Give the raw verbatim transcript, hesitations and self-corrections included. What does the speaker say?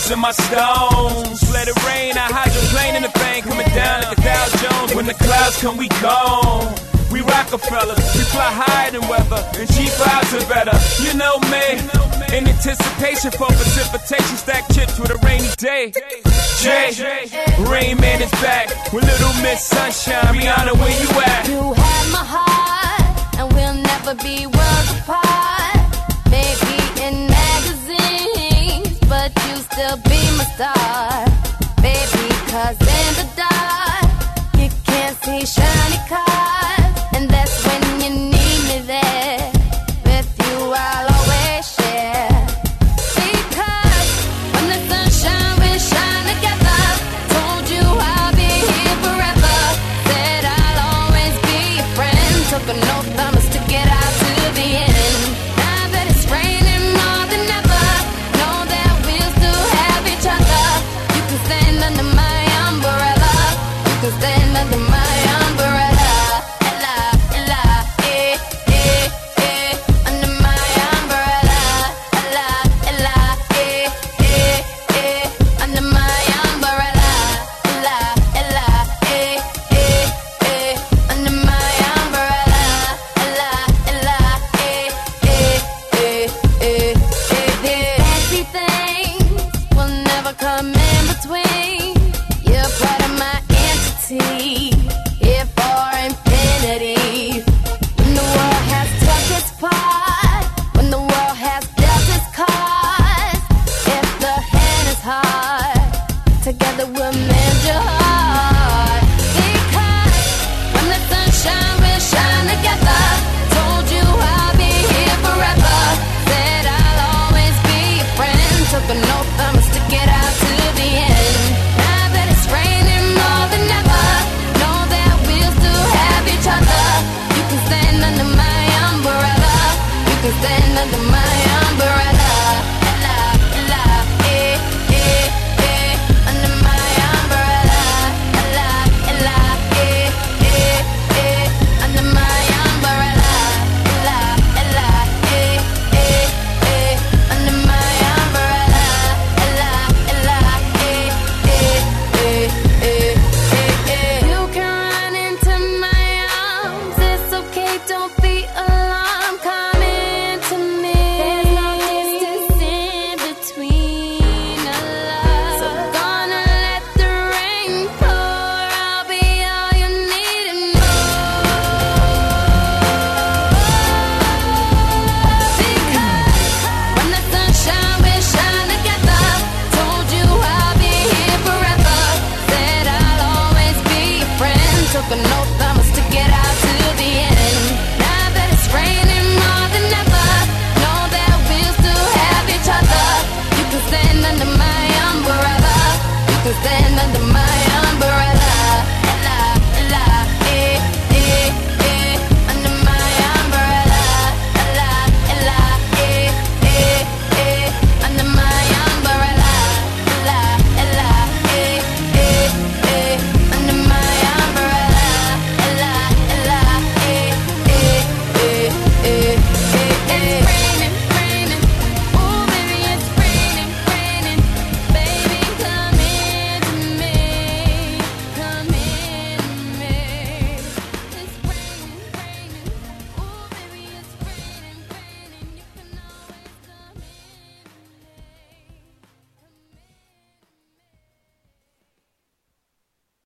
rocks and my stones. Let it rain, I hydroplane in the bank, coming down like a Dow Jones. When the clouds come, we gone. We Rockefellers, we fly higher than weather, and cheap vibes are better. You know me, in anticipation for precipitation, stack chips with a rainy day. Jay, Rain Man is back with Little Miss Sunshine. Rihanna, where you at? You have my heart, and we'll never be.